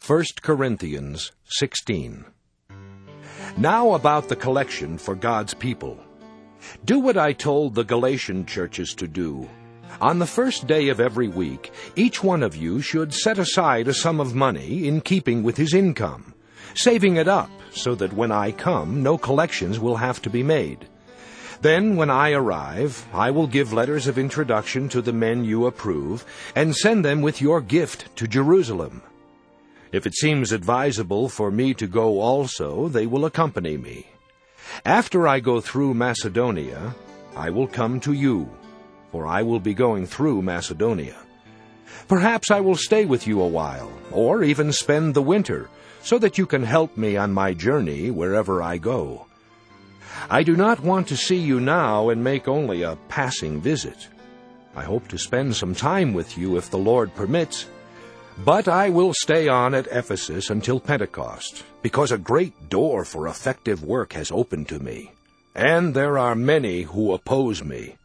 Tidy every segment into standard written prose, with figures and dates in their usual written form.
1 Corinthians 16. Now about the collection for God's people. Do what I told the Galatian churches to do. On the first day of every week, each one of you should set aside a sum of money in keeping with his income, saving it up so that when I come, no collections will have to be made. Then, when I arrive, I will give letters of introduction to the men you approve, and send them with your gift to Jerusalem. If it seems advisable for me to go also, they will accompany me. After I go through Macedonia, I will come to you, for I will be going through Macedonia. Perhaps I will stay with you a while, or even spend the winter, so that you can help me on my journey wherever I go. I do not want to see you now and make only a passing visit. I hope to spend some time with you if the Lord permits. But I will stay on at Ephesus until Pentecost, because a great door for effective work has opened to me, and there are many who oppose me.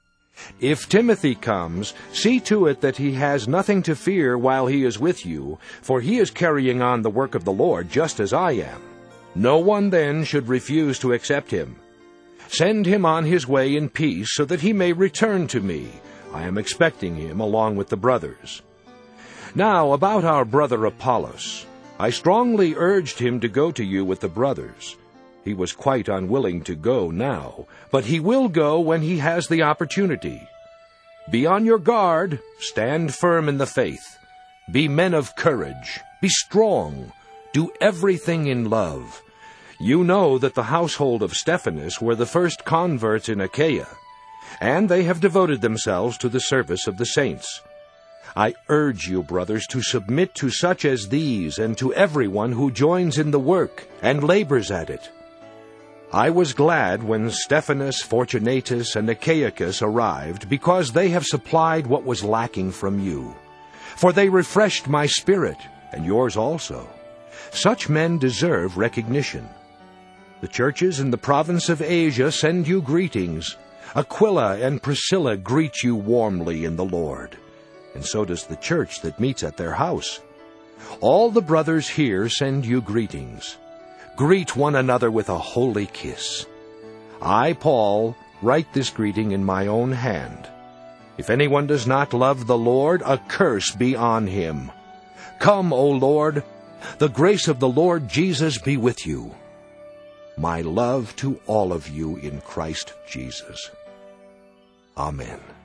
If Timothy comes, see to it that he has nothing to fear while he is with you, for he is carrying on the work of the Lord just as I am. No one then should refuse to accept him. Send him on his way in peace so that he may return to me. I am expecting him along with the brothers. Now, about our brother Apollos, I strongly urged him to go to you with the brothers. He was quite unwilling to go now, but he will go when he has the opportunity. Be on your guard, stand firm in the faith. Be men of courage, be strong, do everything in love. You know that the household of Stephanas were the first converts in Achaia, and they have devoted themselves to the service of the saints. I urge you, brothers, to submit to such as these and to everyone who joins in the work and labors at it. I was glad when Stephanas, Fortunatus, and Achaicus arrived, because they have supplied what was lacking from you. For they refreshed my spirit, and yours also. Such men deserve recognition. The churches in the province of Asia send you greetings. Aquila and Priscilla greet you warmly in the Lord. And so does the church that meets at their house. All the brothers here send you greetings. Greet one another with a holy kiss. I, Paul, write this greeting in my own hand. If anyone does not love the Lord, a curse be on him. Come, O Lord, the grace of the Lord Jesus be with you. My love to all of you in Christ Jesus. Amen.